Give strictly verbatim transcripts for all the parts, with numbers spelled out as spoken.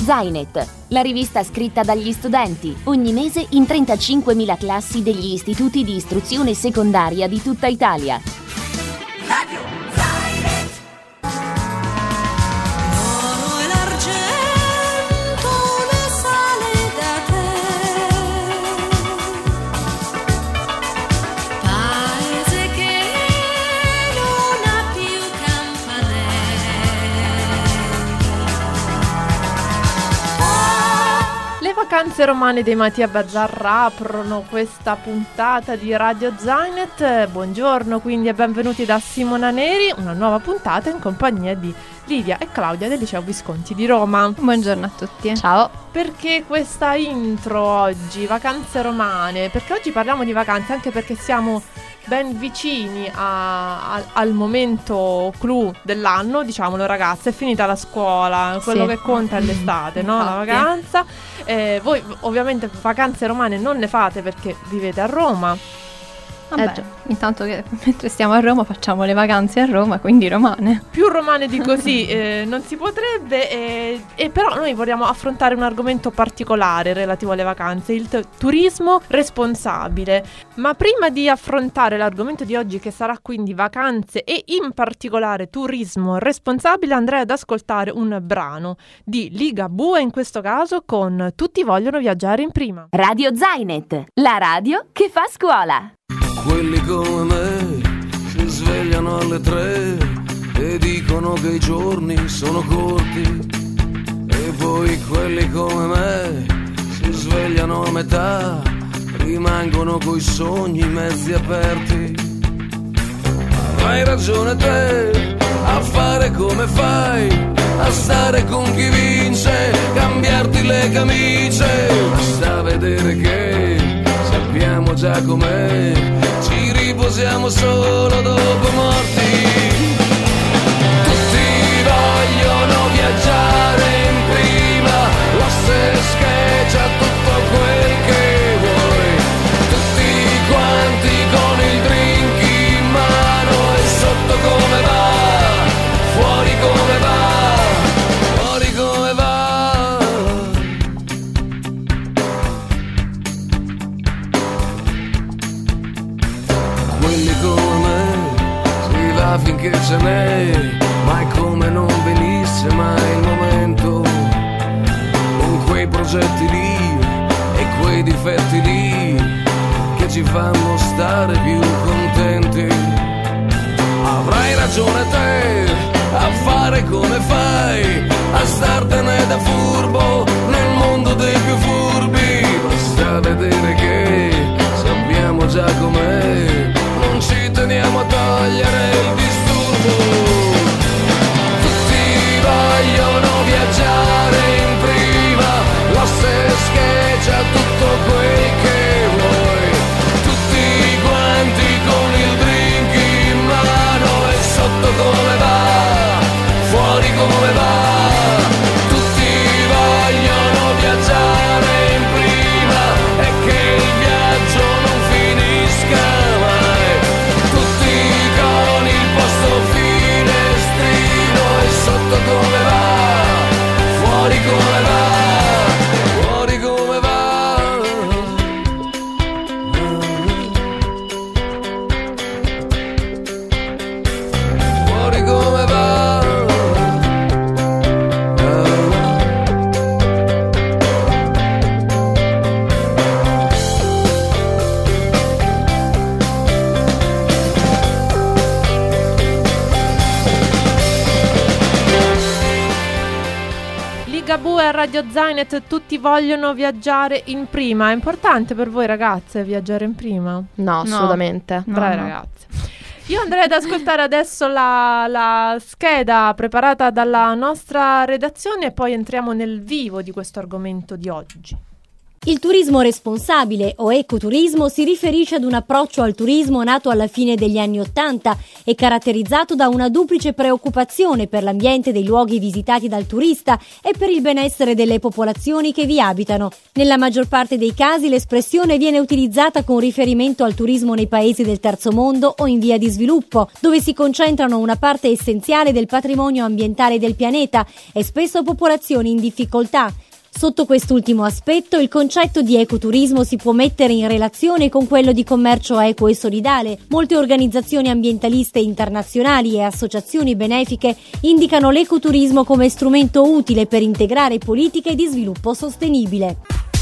Zainet, la rivista scritta dagli studenti, ogni mese in trentacinquemila classi degli istituti di istruzione secondaria di tutta Italia. Radio Zainet. L'oro e l'argento ne sale da te, paese che non ha più campanelli. Le vacanze romane dei Mattia Bazzarra aprono questa puntata di Radio Zainet. Buongiorno quindi e benvenuti da Simona Neri, una nuova puntata in compagnia di Livia e Claudia del Liceo Visconti di Roma. Buongiorno a tutti. Ciao. Perché questa intro oggi, vacanze romane? Perché oggi parliamo di vacanze anche perché siamo ben vicini a, a, al momento clou dell'anno, diciamolo ragazze, è finita la scuola, quello Sì. che conta è l'estate, no? La Infatti. vacanza. Eh, voi ovviamente vacanze romane non ne fate perché vivete a Roma. Vabbè, Eh già. intanto che mentre stiamo a Roma facciamo le vacanze a Roma, quindi romane. Più romane di così eh, non si potrebbe, eh, e però noi vogliamo affrontare un argomento particolare relativo alle vacanze, il t- turismo responsabile. Ma prima di affrontare l'argomento di oggi, che sarà quindi vacanze e in particolare turismo responsabile, andrei ad ascoltare un brano di Ligabue, in questo caso con Tutti vogliono viaggiare in prima. Radio Zainet, la radio che fa scuola. Quelli come me si svegliano alle tre e dicono che i giorni sono corti, e poi quelli come me si svegliano a metà, rimangono coi sogni mezzi aperti. Hai ragione te a fare come fai, a stare con chi vince, cambiarti le camicie, basta vedere che sappiamo già com'è, ci riposiamo solo dopo morti. Tutti vogliono viaggiare in prima, l'hostess che c'ha tutto quel che vuoi, tutti quanti con il drink in mano, e sotto come va, fuori come va, fuori come va. Quelli come me si va finché ce n'è, ma è come non venisse mai il momento, con quei progetti lì e quei difetti lì che ci fanno stare più contenti. Avrai ragione te a fare come fai, a startene da furbo nel mondo dei più furbi, basta vedere che sappiamo già com'è, non ci teniamo a togliere il disturbo. Tutti vogliono viaggiare in prima, l'hostess che c'ha tutto quel che vuoi, tutti quanti con il drink in mano, e sotto come va, fuori come va. Tutti vogliono viaggiare in prima e che il viaggio non finisca mai, tutti con il posto finestrino, e sotto come va, fuori come va, fuori come va. Fuori come va. Ligabue a Radio Zainet, tutti vogliono viaggiare in prima. È importante per voi ragazze viaggiare in prima? No, assolutamente. No, Brave no. ragazze. Io andrei ad ascoltare adesso la, la scheda preparata dalla nostra redazione e poi entriamo nel vivo di questo argomento di oggi. Il turismo responsabile o ecoturismo si riferisce ad un approccio al turismo nato alla fine degli anni Ottanta e caratterizzato da una duplice preoccupazione per l'ambiente dei luoghi visitati dal turista e per il benessere delle popolazioni che vi abitano. Nella maggior parte dei casi l'espressione viene utilizzata con riferimento al turismo nei paesi del terzo mondo o in via di sviluppo, dove si concentrano una parte essenziale del patrimonio ambientale del pianeta e spesso popolazioni in difficoltà. Sotto quest'ultimo aspetto, il concetto di ecoturismo si può mettere in relazione con quello di commercio equo e solidale. Molte organizzazioni ambientaliste internazionali e associazioni benefiche indicano l'ecoturismo come strumento utile per integrare politiche di sviluppo sostenibile.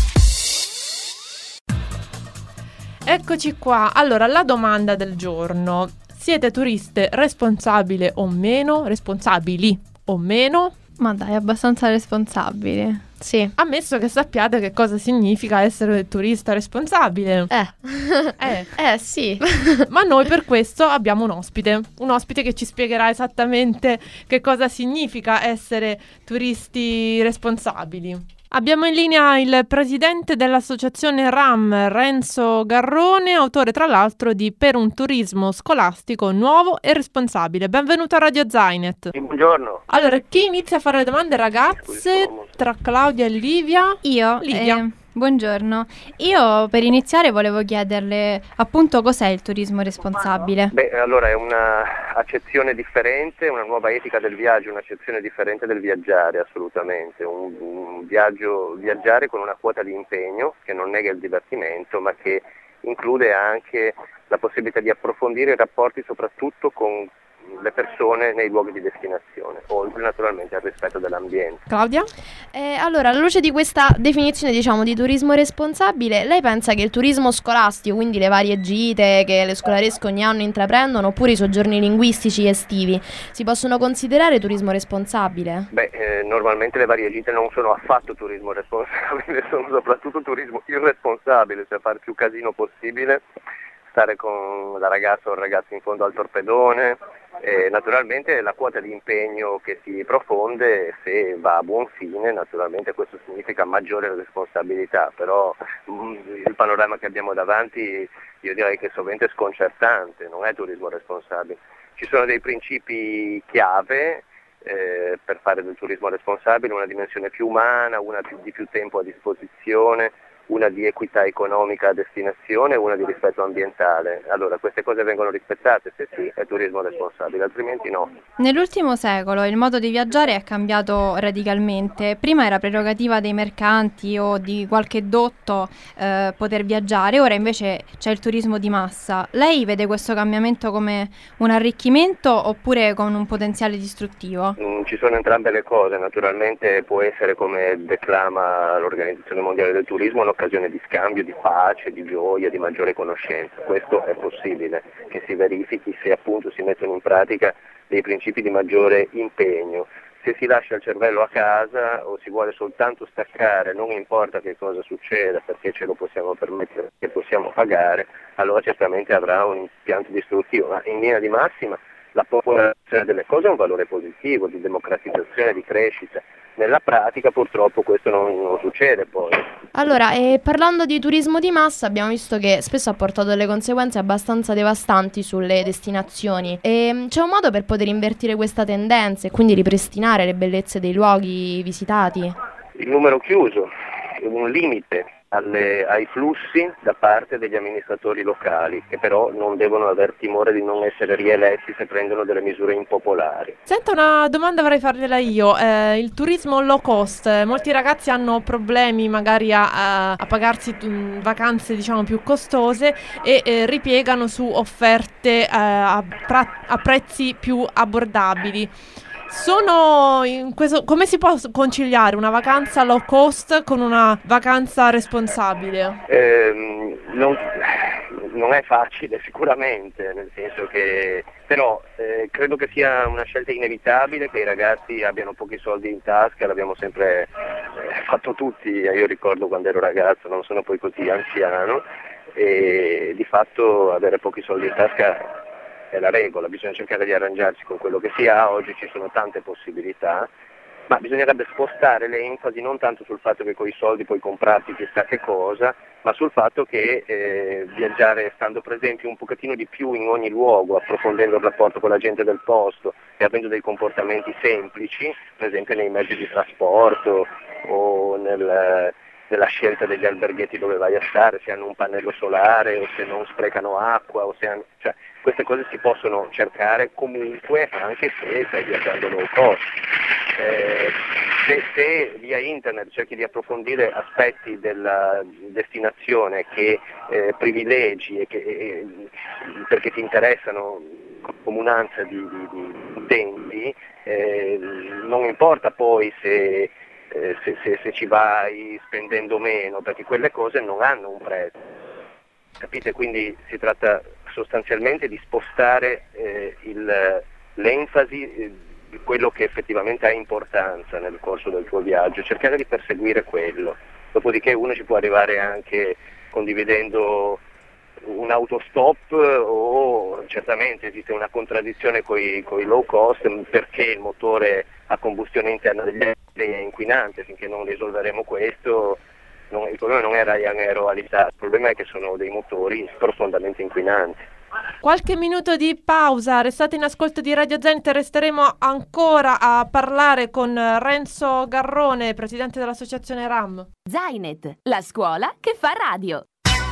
Eccoci qua. Allora, la domanda del giorno: siete turiste responsabili o meno? Responsabili o meno? Ma dai, abbastanza responsabili. Sì. Ammesso che sappiate che cosa significa essere turista responsabile. Eh. Eh. Eh, sì. Ma noi per questo abbiamo un ospite. Un ospite che ci spiegherà esattamente che cosa significa essere turisti responsabili. Abbiamo in linea il presidente dell'associazione RAM, Renzo Garrone, autore tra l'altro di Per un turismo scolastico nuovo e responsabile. Benvenuto a Radio Zainet. Sì, buongiorno. Allora, chi inizia a fare le domande, ragazze, tra Claudia e Livia? Io? Livia. Eh, buongiorno. Io per iniziare volevo chiederle appunto cos'è il turismo responsabile. Beh, allora è un'accezione differente, una nuova etica del viaggio, un'accezione differente del viaggiare, assolutamente. Un, un viaggio, viaggiare con una quota di impegno che non nega il divertimento, ma che include anche la possibilità di approfondire i rapporti soprattutto con le persone nei luoghi di destinazione, oltre naturalmente al rispetto dell'ambiente. Claudia? Eh, allora, alla luce di questa definizione, diciamo, di turismo responsabile, lei pensa che il turismo scolastico, quindi le varie gite che le scolaresche ogni anno intraprendono, oppure i soggiorni linguistici estivi, si possono considerare turismo responsabile? Beh, eh, normalmente le varie gite non sono affatto turismo responsabile, sono soprattutto turismo irresponsabile, cioè fare più casino possibile, stare con la ragazza o il ragazzo in fondo al torpedone. E naturalmente la quota di impegno che si profonde, se va a buon fine, naturalmente questo significa maggiore responsabilità, però mh, il panorama che abbiamo davanti io direi che sovente è sconcertante, non è turismo responsabile. Ci sono dei principi chiave eh, per fare del turismo responsabile, una dimensione più umana, una più, di più tempo a disposizione, una di equità economica a destinazione e una di rispetto ambientale. Allora, queste cose vengono rispettate, se sì, è turismo responsabile, altrimenti no. Nell'ultimo secolo il modo di viaggiare è cambiato radicalmente. Prima era prerogativa dei mercanti o di qualche dotto eh, poter viaggiare, ora invece c'è il turismo di massa. Lei vede questo cambiamento come un arricchimento oppure con un potenziale distruttivo? Mm, ci sono entrambe le cose, naturalmente può essere, come declama l'Organizzazione Mondiale del Turismo, un'occasione di scambio, di pace, di gioia, di maggiore conoscenza. Questo è possibile che si verifichi se appunto si mettono in pratica dei principi di maggiore impegno. Se si lascia il cervello a casa o si vuole soltanto staccare, non importa che cosa succeda perché ce lo possiamo permettere, che possiamo pagare, allora certamente avrà un impianto distruttivo, ma in linea di massima la popolazione delle cose ha un valore positivo, di democratizzazione, di crescita. Nella pratica purtroppo questo non, non succede poi. Allora, eh, parlando di turismo di massa, abbiamo visto che spesso ha portato delle conseguenze abbastanza devastanti sulle destinazioni. E c'è un modo per poter invertire questa tendenza e quindi ripristinare le bellezze dei luoghi visitati? Il numero chiuso, un limite alle, ai flussi da parte degli amministratori locali, che però non devono aver timore di non essere rieletti se prendono delle misure impopolari. Senta, una domanda vorrei fargliela io. Eh, il turismo low cost, eh, molti ragazzi hanno problemi magari a, a, a pagarsi mh, vacanze diciamo più costose e eh, ripiegano su offerte eh, a, pra- a prezzi più abbordabili. Sono in questo, come si può conciliare una vacanza low cost con una vacanza responsabile? Eh, non, non è facile sicuramente, nel senso che però eh, credo che sia una scelta inevitabile che i ragazzi abbiano pochi soldi in tasca, l'abbiamo sempre eh, fatto tutti, io ricordo quando ero ragazzo, non sono poi così anziano, e di fatto avere pochi soldi in tasca è la regola, bisogna cercare di arrangiarsi con quello che si ha. Oggi ci sono tante possibilità Ma bisognerebbe spostare l'enfasi non tanto sul fatto che con i soldi puoi comprarti chissà che cosa, ma sul fatto che eh, viaggiare stando presenti un pochettino di più in ogni luogo, approfondendo il rapporto con la gente del posto e avendo dei comportamenti semplici, per esempio nei mezzi di trasporto o nel, nella scelta degli alberghetti dove vai a stare, se hanno un pannello solare o se non sprecano acqua, o se hanno, cioè, queste cose si possono cercare comunque anche se stai viaggiando low cost. Eh, se, se via internet cerchi di approfondire aspetti della destinazione che eh, privilegi e che, eh, perché ti interessano comunanza di, di, di utenti, eh, non importa poi se, eh, se, se, se ci vai spendendo meno, perché quelle cose non hanno un prezzo, capite? Quindi si tratta sostanzialmente di spostare eh, il, l'enfasi eh, di quello che effettivamente ha importanza nel corso del tuo viaggio, cercare di perseguire quello. Dopodiché uno ci può arrivare anche condividendo un autostop, o certamente esiste una contraddizione con i low cost, perché il motore a combustione interna degli aerei è inquinante. Finché non risolveremo questo, non, il problema non è Ryanair o Alitalia, il problema è che sono dei motori profondamente inquinanti. Qualche minuto di pausa, restate in ascolto di Radio Zen, resteremo ancora a parlare con Renzo Garrone, presidente dell'associazione RAM. Zainet, la scuola che fa radio.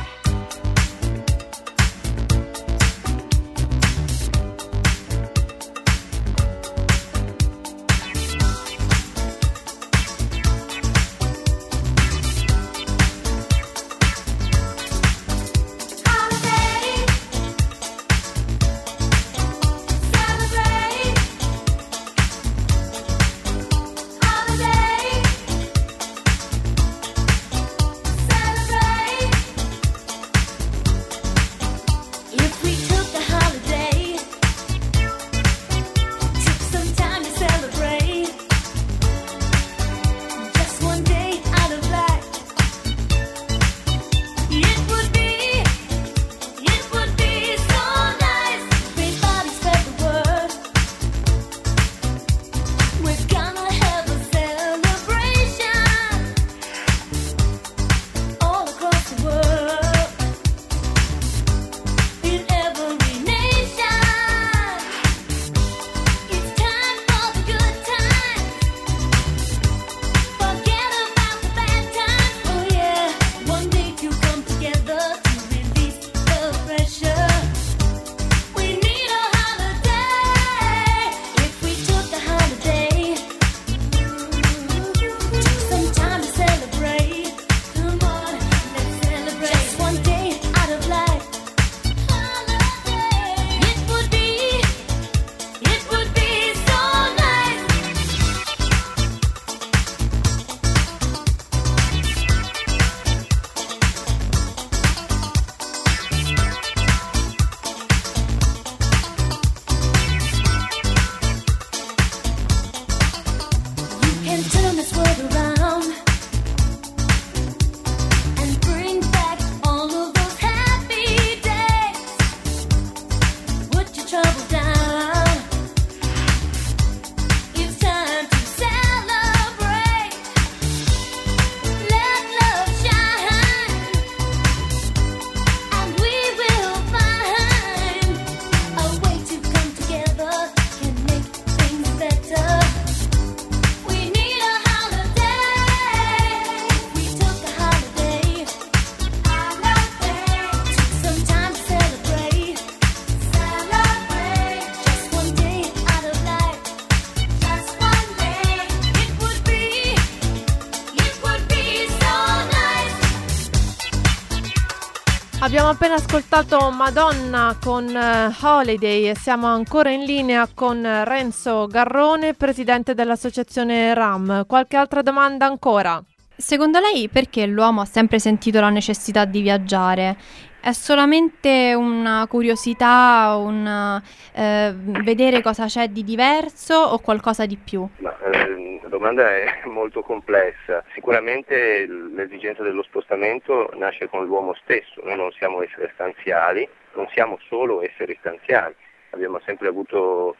Abbiamo appena ascoltato Madonna con uh, Holiday e siamo ancora in linea con Renzo Garrone, presidente dell'associazione RAM. Qualche altra domanda ancora? Secondo lei perché l'uomo ha sempre sentito la necessità di viaggiare? È solamente una curiosità, un eh, vedere cosa c'è di diverso o qualcosa di più? Ma, eh, la domanda è molto complessa. Sicuramente l'esigenza dello spostamento nasce con l'uomo stesso. Noi non siamo esseri stanziali, non siamo solo esseri stanziali. Abbiamo sempre avuto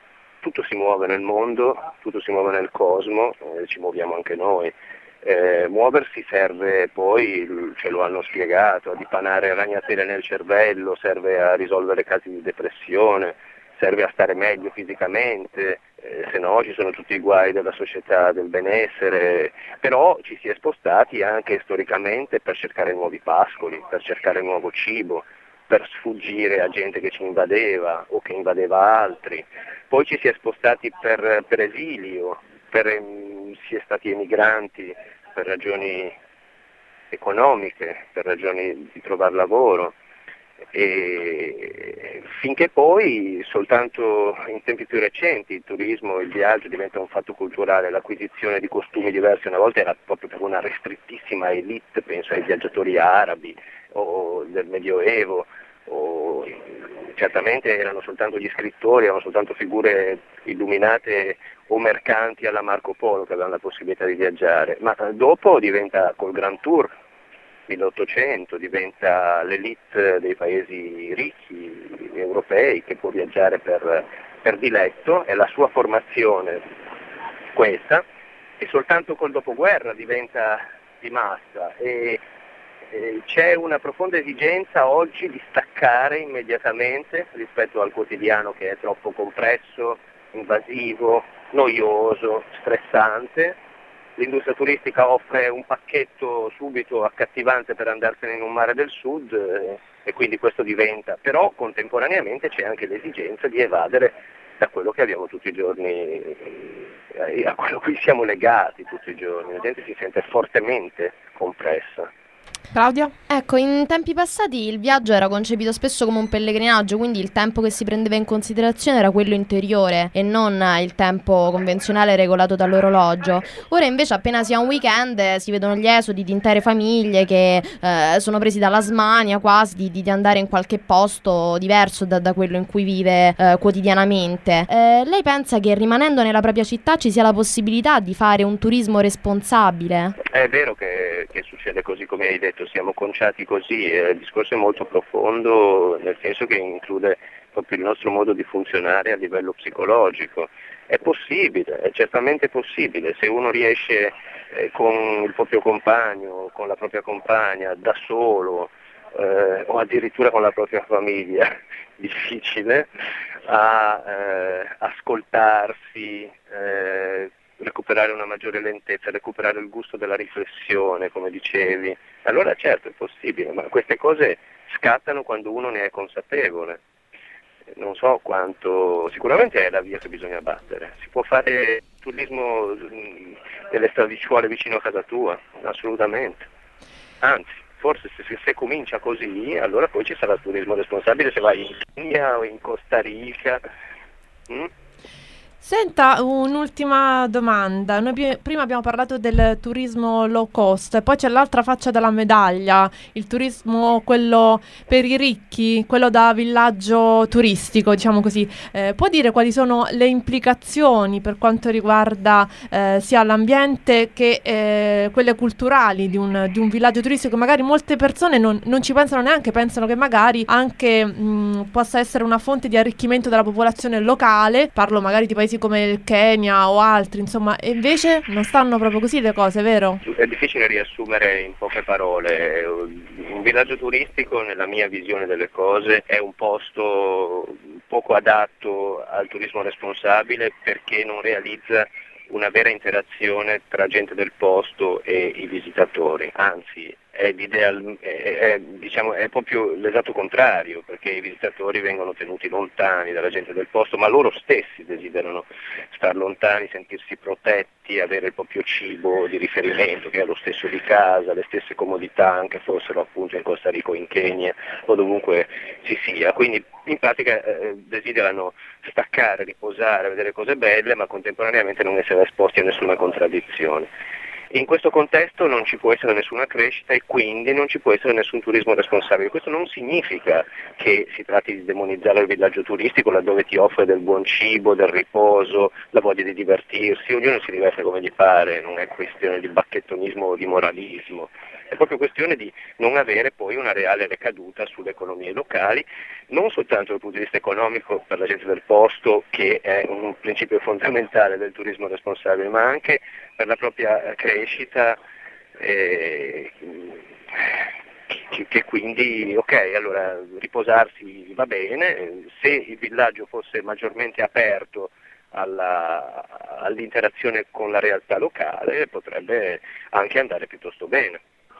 tutto si muove nel mondo, tutto si muove nel cosmo, eh, ci muoviamo anche noi. Eh, muoversi serve poi, ce lo hanno spiegato, a dipanare ragnatele nel cervello, serve a risolvere casi di depressione, serve a stare meglio fisicamente, eh, se no ci sono tutti i guai della società del benessere, però ci si è spostati anche storicamente per cercare nuovi pascoli, per cercare nuovo cibo, per sfuggire a gente che ci invadeva o che invadeva altri, poi ci si è spostati per, per esilio, per, si è stati emigranti per ragioni economiche, per ragioni di trovare lavoro, e finché poi soltanto in tempi più recenti il turismo, il viaggio diventa un fatto culturale, l'acquisizione di costumi diversi una volta era proprio per una restrittissima elite, penso ai viaggiatori arabi o del Medioevo, o certamente erano soltanto gli scrittori, erano soltanto figure illuminate o mercanti alla Marco Polo che avevano la possibilità di viaggiare, ma dopo diventa col Grand Tour milleottocento, diventa l'elite dei paesi ricchi europei che può viaggiare per, per diletto, è la sua formazione questa, e soltanto col dopoguerra diventa di massa, e eh, c'è una profonda esigenza oggi di staccare immediatamente rispetto al quotidiano che è troppo compresso, invasivo, noioso, stressante. L'industria turistica offre un pacchetto subito accattivante per andarsene in un mare del sud, eh, e quindi questo diventa, però contemporaneamente c'è anche l'esigenza di evadere da quello che abbiamo tutti i giorni, eh, a quello a cui siamo legati tutti i giorni, la gente si sente fortemente compressa. Claudia? Ecco, in tempi passati il viaggio era concepito spesso come un pellegrinaggio, quindi il tempo che si prendeva in considerazione era quello interiore e non il tempo convenzionale regolato dall'orologio. Ora invece appena si ha un weekend eh, si vedono gli esodi di intere famiglie che eh, sono presi dalla smania quasi di, di andare in qualche posto diverso da, da quello in cui vive eh, quotidianamente. Eh, lei pensa che rimanendo nella propria città ci sia la possibilità di fare un turismo responsabile? È vero che, che succede così come hai detto, siamo conciati così, eh, il discorso è molto profondo, nel senso che include proprio il nostro modo di funzionare a livello psicologico. È possibile, è certamente possibile, se uno riesce eh, con il proprio compagno, con la propria compagna, da solo, eh, o addirittura con la propria famiglia, difficile, a eh, ascoltarsi, eh, recuperare una maggiore lentezza, recuperare il gusto della riflessione, come dicevi. Allora certo è possibile, ma queste cose scattano quando uno ne è consapevole. Non so quanto, sicuramente è la via che bisogna battere. Si può fare turismo nelle stradicciuole vicino a casa tua, assolutamente. Anzi, forse se, se, se comincia così, allora poi ci sarà il turismo responsabile se vai in Kenya o in Costa Rica. Mm? Senta, un'ultima domanda. Noi pi- prima abbiamo parlato del turismo low cost, poi c'è l'altra faccia della medaglia, il turismo quello per i ricchi, quello da villaggio turistico, diciamo così. Eh, può dire quali sono le implicazioni per quanto riguarda eh, sia l'ambiente che eh, quelle culturali di un, di un villaggio turistico? Magari molte persone non, non ci pensano neanche, pensano che magari anche mh, possa essere una fonte di arricchimento della popolazione locale, parlo magari di paesi come il Kenya o altri, insomma, e invece non stanno proprio così le cose, vero? È difficile riassumere in poche parole. Un villaggio turistico, nella mia visione delle cose, è un posto poco adatto al turismo responsabile perché non realizza una vera interazione tra gente del posto e i visitatori, anzi è, l'ideal, è, è, diciamo, è proprio l'esatto contrario, perché i visitatori vengono tenuti lontani dalla gente del posto, ma loro stessi desiderano star lontani, sentirsi protetti, avere il proprio cibo di riferimento che è lo stesso di casa, le stesse comodità, anche fossero appunto in Costa Rica o in Kenya o dovunque ci sia. Quindi in pratica eh, desiderano staccare, riposare, vedere cose belle, ma contemporaneamente non essere esposti a nessuna contraddizione. In questo contesto non ci può essere nessuna crescita e quindi non ci può essere nessun turismo responsabile. Questo non significa che si tratti di demonizzare il villaggio turistico laddove ti offre del buon cibo, del riposo, la voglia di divertirsi, ognuno si diverte come gli pare, non è questione di bacchettonismo o di moralismo. è proprio questione di non avere poi una reale ricaduta sulle economie locali, non soltanto dal punto di vista economico per la gente del posto, che è un principio fondamentale del turismo responsabile, ma anche per la propria crescita, eh, che, che quindi, ok, allora riposarsi va bene, se il villaggio fosse maggiormente aperto alla, all'interazione con la realtà locale, potrebbe anche andare piuttosto bene.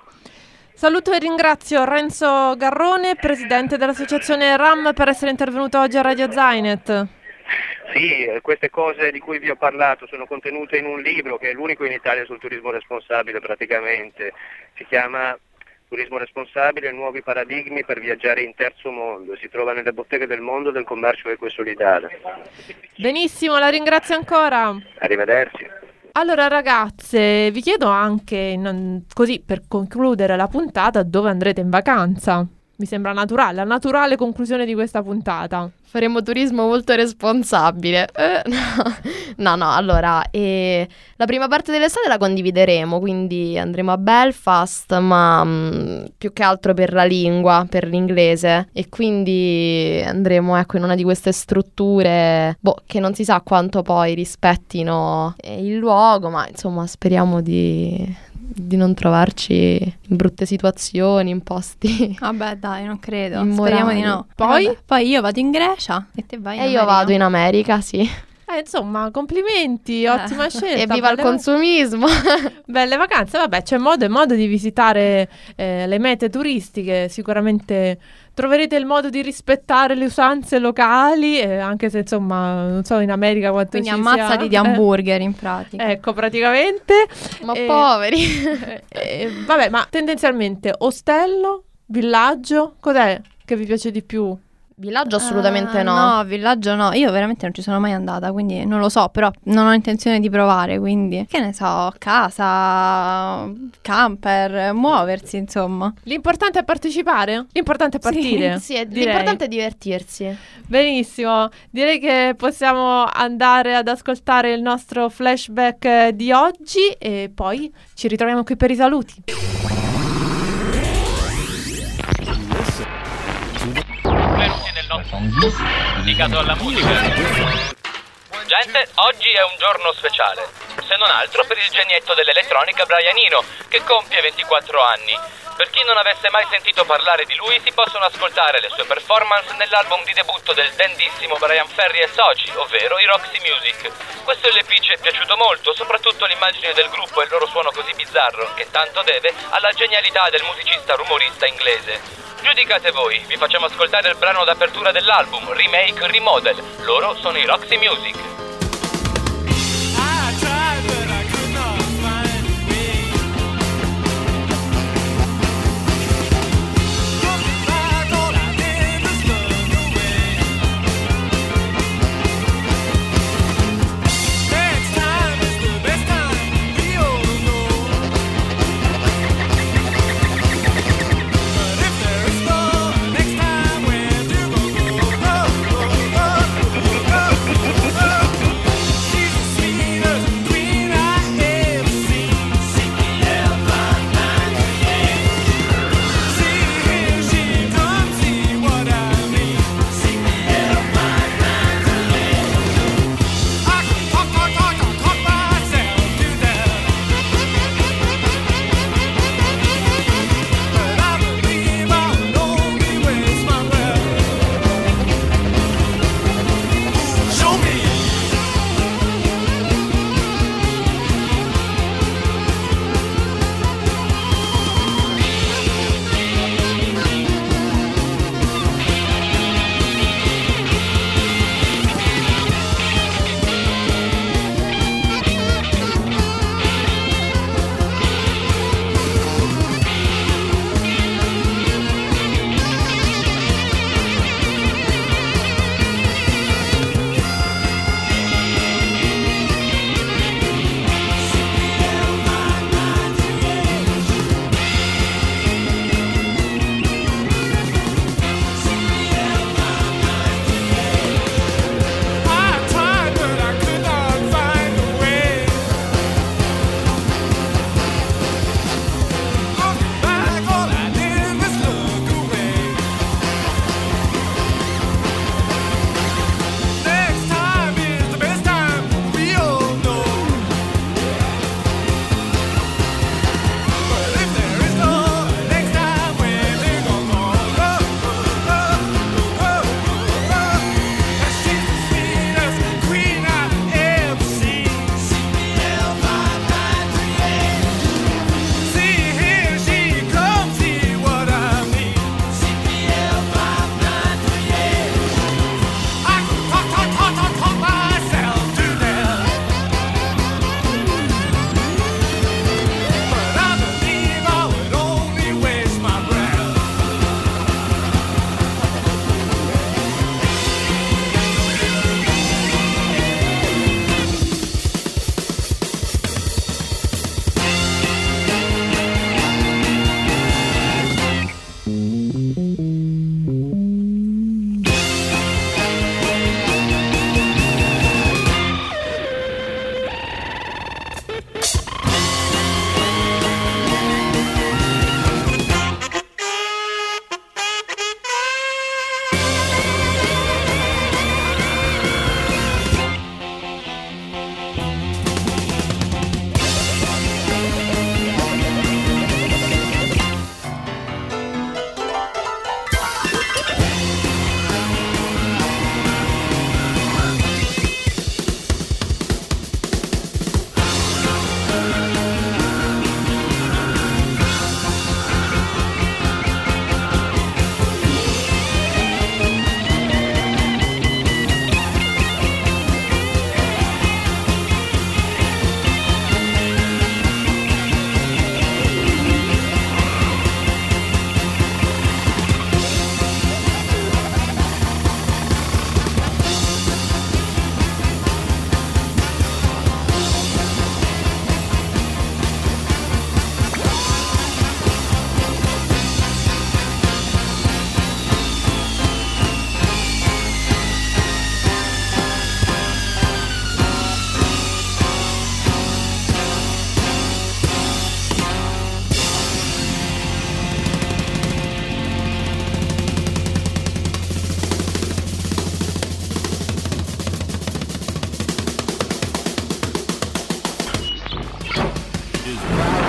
Saluto e ringrazio Renzo Garrone, presidente dell'associazione RAM, per essere intervenuto oggi a Radio Zainet. Sì, queste cose di cui vi ho parlato sono contenute in un libro che è l'unico in Italia sul turismo responsabile praticamente, si chiama Turismo responsabile, nuovi paradigmi per viaggiare in terzo mondo, si trova nelle botteghe del mondo del commercio equo e solidale. Benissimo, la ringrazio ancora. Arrivederci. Allora ragazze, vi chiedo anche, non, così per concludere la puntata, dove andrete in vacanza? Mi sembra naturale, la naturale conclusione di questa puntata. Faremo turismo molto responsabile. Eh, no. no, no, allora, eh, la prima parte dell'estate la condivideremo, quindi andremo a Belfast, ma mh, più che altro per la lingua, per l'inglese, e quindi andremo, ecco, in una di queste strutture, boh, che non si sa quanto poi rispettino eh, il luogo, ma insomma speriamo di... di non trovarci in brutte situazioni, in posti Vabbè dai, non credo, immorali. speriamo di no. Poi? Eh, vabbè, poi io vado in Grecia e te vai in E io America. vado in America, sì. Eh, insomma, complimenti, ottima scelta. E viva il belle- consumismo. Belle vacanze, vabbè, c'è modo e modo di visitare eh, le mete turistiche, sicuramente troverete il modo di rispettare le usanze locali, eh, anche se insomma, non so in America quanto Quindi ci ammazzati sia. di hamburger in pratica. Eh, ecco, praticamente. Ma Eh, poveri. eh, eh, vabbè, ma tendenzialmente ostello, villaggio, cos'è che vi piace di più? Villaggio assolutamente Ah, no. No, villaggio no. Io veramente non ci sono mai andata, quindi non lo so, però non ho intenzione di provare, quindi che ne so, casa, camper, muoversi, insomma. L'importante è partecipare? L'importante è partire? Sì, è- direi. l'importante è divertirsi. Benissimo, direi che possiamo andare ad ascoltare il nostro flashback eh, di oggi e poi ci ritroviamo qui per i saluti. Benvenuti nel nostro dedicato alla musica. Gente, oggi è un giorno speciale, se non altro per il genietto dell'elettronica Brian Eno, che compie ventiquattro anni. Per chi non avesse mai sentito parlare di lui, si possono ascoltare le sue performance nell'album di debutto del dandissimo Brian Ferry e Soci, ovvero i Roxy Music. Questo L P ci è piaciuto molto, soprattutto l'immagine del gruppo e il loro suono così bizzarro, che tanto deve alla genialità del musicista rumorista inglese. Giudicate voi, vi facciamo ascoltare il brano d'apertura dell'album, Remake Remodel. Loro sono i Roxy Music. Oh,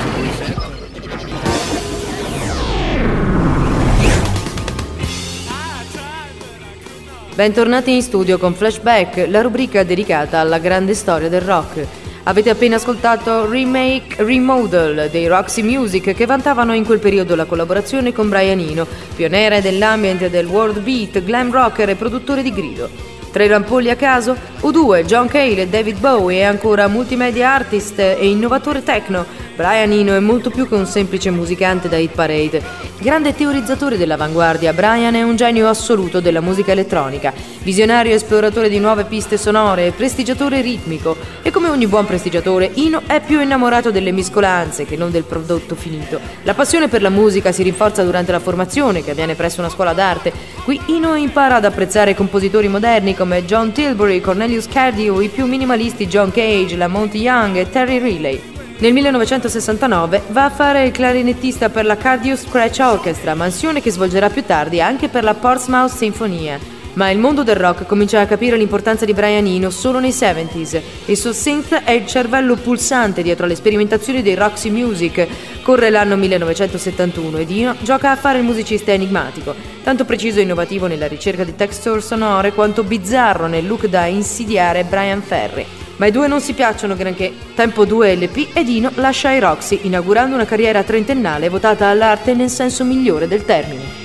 Bentornati in studio con Flashback, la rubrica dedicata alla grande storia del rock. Avete appena ascoltato Remake Remodel dei Roxy Music, che vantavano in quel periodo la collaborazione con Brian Eno, pioniere dell'ambient del world beat, glam rocker e produttore di grido. Tre rampolli a caso? U due, John Cale e David Bowie, e ancora multimedia artist e innovatore techno. Brian Eno è molto più che un semplice musicante da hit parade. Grande teorizzatore dell'avanguardia, Brian è un genio assoluto della musica elettronica, visionario esploratore di nuove piste sonore, prestigiatore ritmico, e come ogni buon prestigiatore, Eno è più innamorato delle mescolanze che non del prodotto finito. La passione per la musica si rinforza durante la formazione che avviene presso una scuola d'arte. Qui Eno impara ad apprezzare compositori moderni come John Tilbury, Cornelius Cardew, i più minimalisti John Cage, Lamont Young e Terry Riley. Nel millenovecentosessantanove va a fare il clarinettista per la Cardew Scratch Orchestra, mansione che svolgerà più tardi anche per la Portsmouth Sinfonia. Ma il mondo del rock comincia a capire l'importanza di Brian Eno solo nei settanta. Il suo synth è il cervello pulsante dietro alle sperimentazioni dei Roxy Music. Corre l'anno millenovecentosettantuno ed Eno gioca a fare il musicista enigmatico, tanto preciso e innovativo nella ricerca di texture sonore quanto bizzarro nel look da insidiare Brian Ferry. Ma i due non si piacciono granché. Tempo due L P ed Eno lascia i Roxy, inaugurando una carriera trentennale votata all'arte nel senso migliore del termine.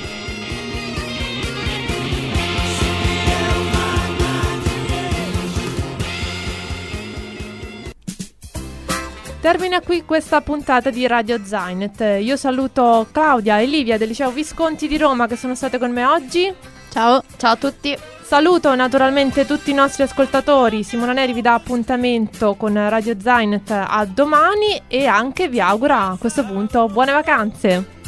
Termina qui questa puntata di Radio Zainet. Io saluto Claudia e Livia del Liceo Visconti di Roma che sono state con me oggi. Ciao, ciao a tutti. Saluto naturalmente tutti i nostri ascoltatori. Simona Neri vi dà appuntamento con Radio Zainet a domani e anche vi augura a questo punto buone vacanze.